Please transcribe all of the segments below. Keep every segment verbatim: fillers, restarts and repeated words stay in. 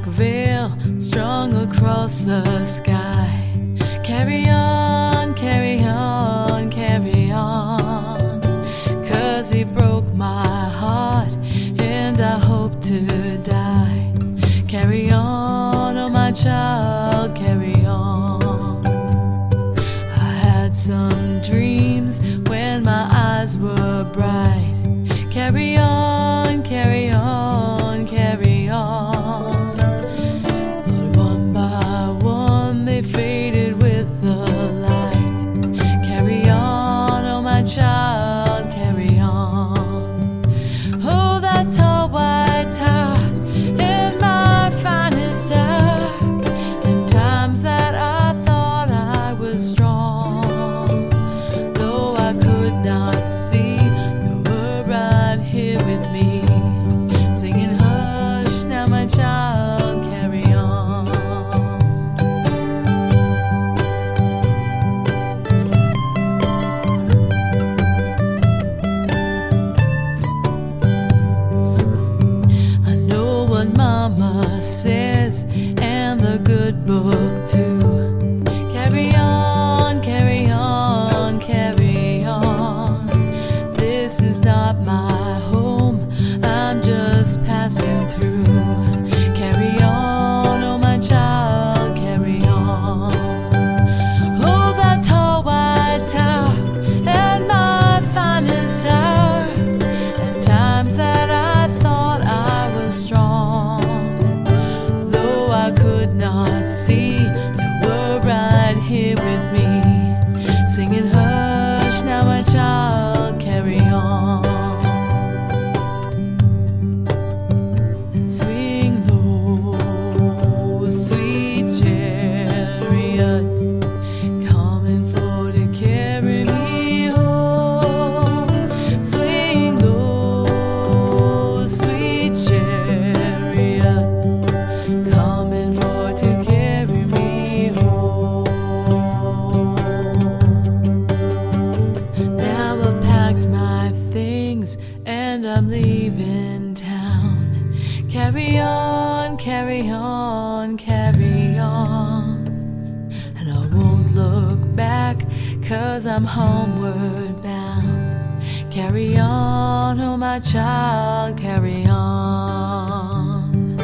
veil strung across the sky. Carry on, carry on, carry on, 'cause he broke my heart and I hope to die. Carry on, oh my child, carry on. I had some dreams when my eyes were bright. Carry on, carry on, carry on. But one by one they faded with the light. Carry on, oh my child, carry on. Oh, that tall white tower in my finest hour, in times that I thought I was strong. Though I could not see, you were right here with me, singing hush now my child, carry on. I know what mama says and the good book too. Carry on, carry on, carry on. This is not my home, I'm just passing through. Carry on, oh my child, carry on. Oh, that tall white tower and my finest hour, at times that I thought I was strong. Though I could not see, you were right here with me, singing hush now my child, carry on. And swing low, sweet chariot, coming for to carry me home. Swing low, sweet chariot, coming for to carry me home. Now I've packed my things and I'm leaving town. Carry on, carry on, carry on. And I won't look back, 'cause I'm homeward bound. Carry on, oh my child, carry on.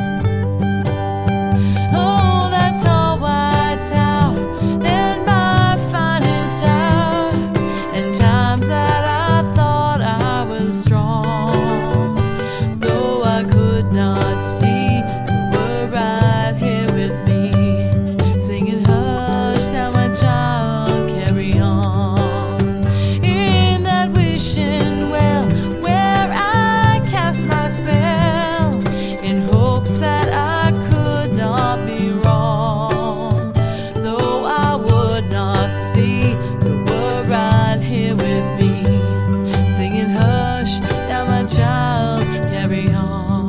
Oh, that tall white tower in my finest hour, in times that I thought I was strong. Though I could not see, you were right here with me, singing hush now my child, carry on. In that wishing well where I cast my spell, in hopes that I could not be wrong. Though I would not see, you were right here with me, singing hush now my child, carry on.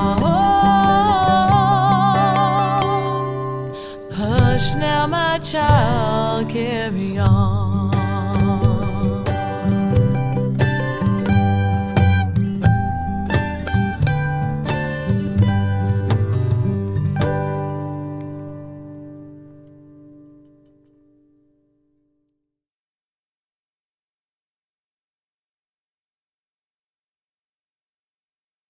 Hush now my child.